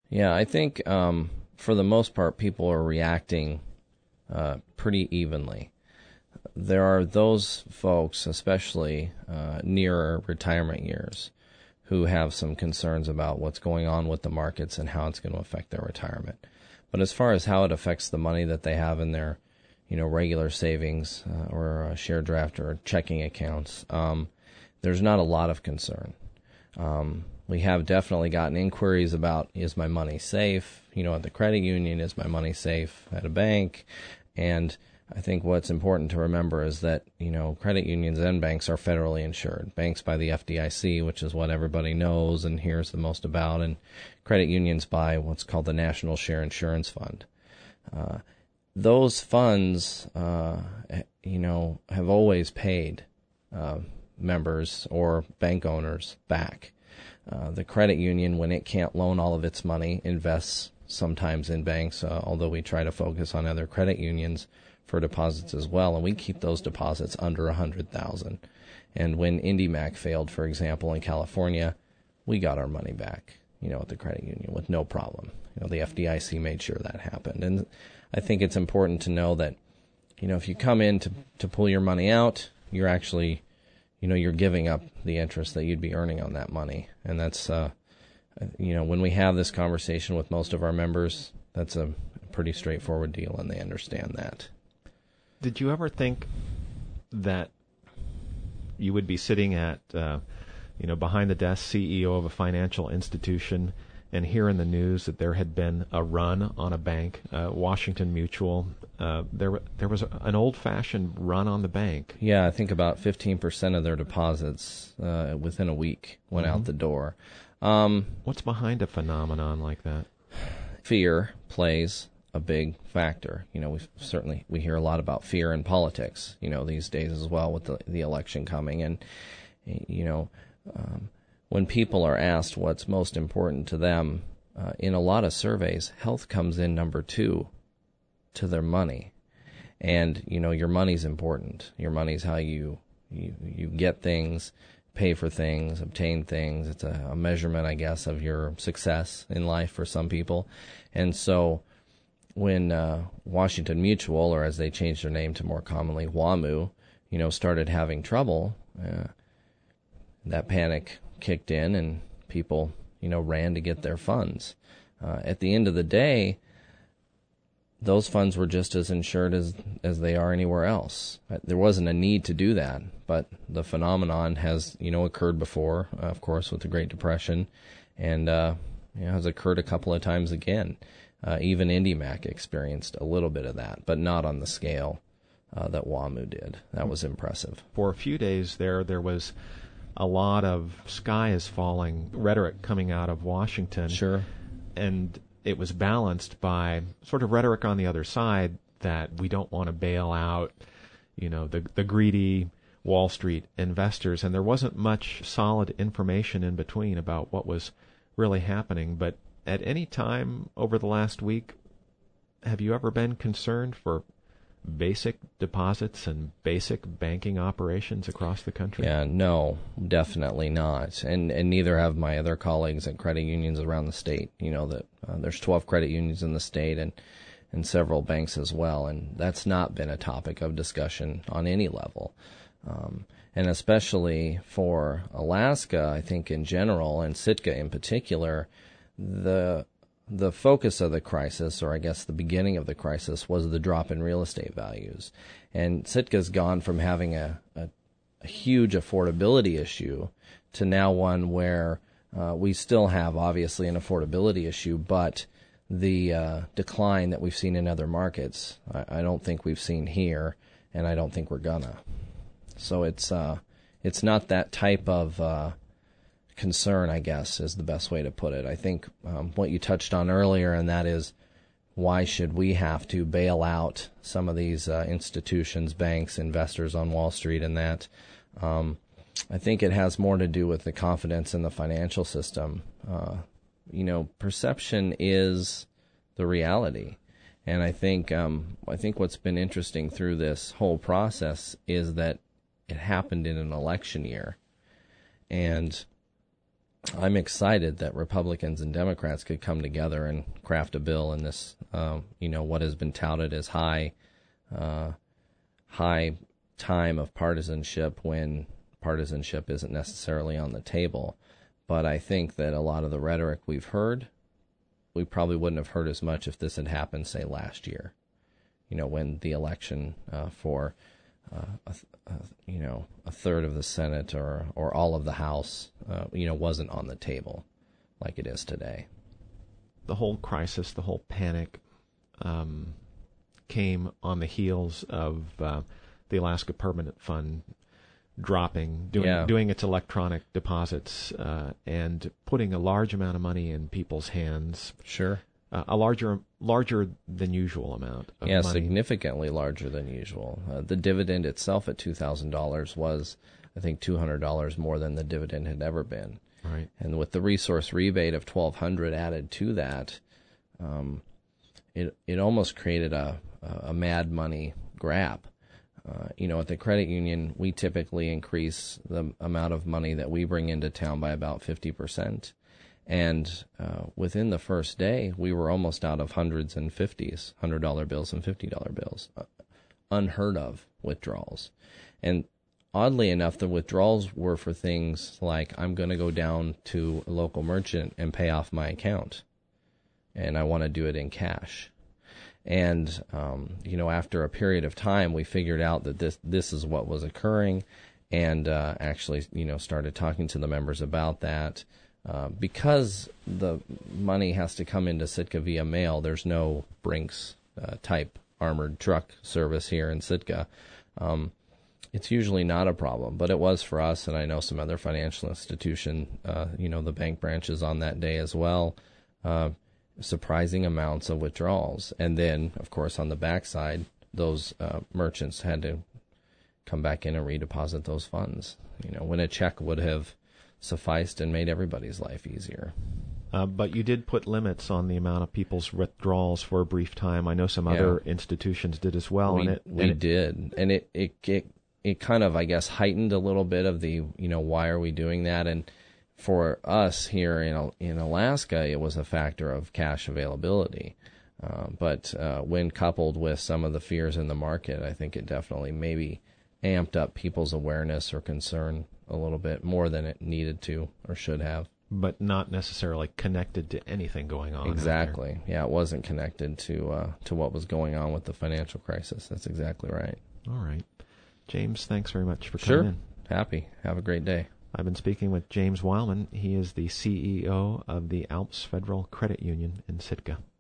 Yeah, I think for the most part, people are reacting pretty evenly. There are those folks, especially nearer retirement years, who have some concerns about what's going on with the markets and how it's going to affect their retirement. But as far as how it affects the money that they have in their, regular savings or share draft or checking accounts, there's not a lot of concern. We have definitely gotten inquiries about, is my money safe? At the credit union, is my money safe at a bank? And I think what's important to remember is that, credit unions and banks are federally insured. Banks by the FDIC, which is what everybody knows and hears the most about, and credit unions by what's called the National Share Insurance Fund. Those funds, have always paid members or bank owners back. The credit union, when it can't loan all of its money, invests sometimes in banks, although we try to focus on other credit unions for deposits as well, and we keep those deposits under $100,000. And when IndyMac failed, for example, in California, we got our money back, at the credit union with no problem. The FDIC made sure that happened. And I think it's important to know that, if you come in to pull your money out, you're actually, you're giving up the interest that you'd be earning on that money. And that's, when we have this conversation with most of our members, that's a pretty straightforward deal, and they understand that. Did you ever think that you would be sitting at, behind the desk CEO of a financial institution and hear in the news that there had been a run on a bank, Washington Mutual? There was an old-fashioned run on the bank. Yeah, I think about 15% of their deposits within a week went out the door. What's behind a phenomenon like that? Fear plays a big factor. We hear a lot about fear in politics, these days as well with the election coming. And, when people are asked what's most important to them, in a lot of surveys, health comes in number 2 to their money. And, your money's important. Your money's how you get things, pay for things, obtain things. It's a measurement, I guess, of your success in life for some people. And so when Washington Mutual, or as they changed their name to more commonly WAMU, started having trouble, that panic kicked in and people, ran to get their funds. At the end of the day, those funds were just as insured as they are anywhere else. There wasn't a need to do that, but the phenomenon has, occurred before, of course, with the Great Depression, and has occurred a couple of times again. Even IndyMac experienced a little bit of that, but not on the scale that WAMU did. That was impressive. For a few days there was a lot of sky is falling rhetoric coming out of Washington. Sure. And it was balanced by sort of rhetoric on the other side that we don't want to bail out, the greedy Wall Street investors. And there wasn't much solid information in between about what was really happening. But at any time over the last week, have you ever been concerned for basic deposits and basic banking operations across the country? Yeah, no, definitely not. And neither have my other colleagues at credit unions around the state. That there's 12 credit unions in the state and several banks as well. And that's not been a topic of discussion on any level. And especially for Alaska, I think in general, and Sitka in particular, the focus of the crisis, or I guess the beginning of the crisis, was the drop in real estate values. And Sitka's gone from having a huge affordability issue to now one where we still have, obviously, an affordability issue, but the decline that we've seen in other markets, I don't think we've seen here, and I don't think we're gonna. So it's not that type of concern, I guess, is the best way to put it. I think what you touched on earlier, and that is, why should we have to bail out some of these institutions, banks, investors on Wall Street, and that? I think it has more to do with the confidence in the financial system. Perception is the reality. And I think what's been interesting through this whole process is that it happened in an election year. And I'm excited that Republicans and Democrats could come together and craft a bill in this, what has been touted as high time of partisanship when partisanship isn't necessarily on the table. But I think that a lot of the rhetoric we've heard, we probably wouldn't have heard as much if this had happened, say, last year, when the election for a third of the Senate or all of the House, wasn't on the table like it is today. The whole crisis, the whole panic came on the heels of the Alaska Permanent Fund dropping, doing its electronic deposits, and putting a large amount of money in people's hands. Sure. A larger than usual amount of money. Significantly larger than usual. The dividend itself at $2,000 was, I think, $200 more than the dividend had ever been. Right. And with the resource rebate of $1,200 added to that, it almost created a mad money grab. At the credit union, we typically increase the amount of money that we bring into town by about 50%. And within the first day, we were almost out of hundreds and fifties, $100 bills and $50 bills. Unheard of withdrawals. And oddly enough, the withdrawals were for things like, I'm going to go down to a local merchant and pay off my account, and I want to do it in cash. And, after a period of time, we figured out that this is what was occurring, and actually, started talking to the members about that. Because the money has to come into Sitka via mail, there's no Brinks type armored truck service here in Sitka. It's usually not a problem, but it was for us, and I know some other financial institution, the bank branches on that day as well. Surprising amounts of withdrawals. And then, of course, on the backside, those merchants had to come back in and redeposit those funds, when a check would have sufficed and made everybody's life easier. But you did put limits on the amount of people's withdrawals for a brief time. I know some other institutions did as well. We did. And it kind of, I guess, heightened a little bit of the, why are we doing that? And for us here in Alaska, it was a factor of cash availability. But when coupled with some of the fears in the market, I think it definitely maybe amped up people's awareness or concern a little bit more than it needed to or should have. But not necessarily connected to anything going on. Exactly. Yeah, it wasn't connected to what was going on with the financial crisis. That's exactly right. All right. James, thanks very much for coming in. Happy. Have a great day. I've been speaking with James Wildman. He is the CEO of the Alps Federal Credit Union in Sitka.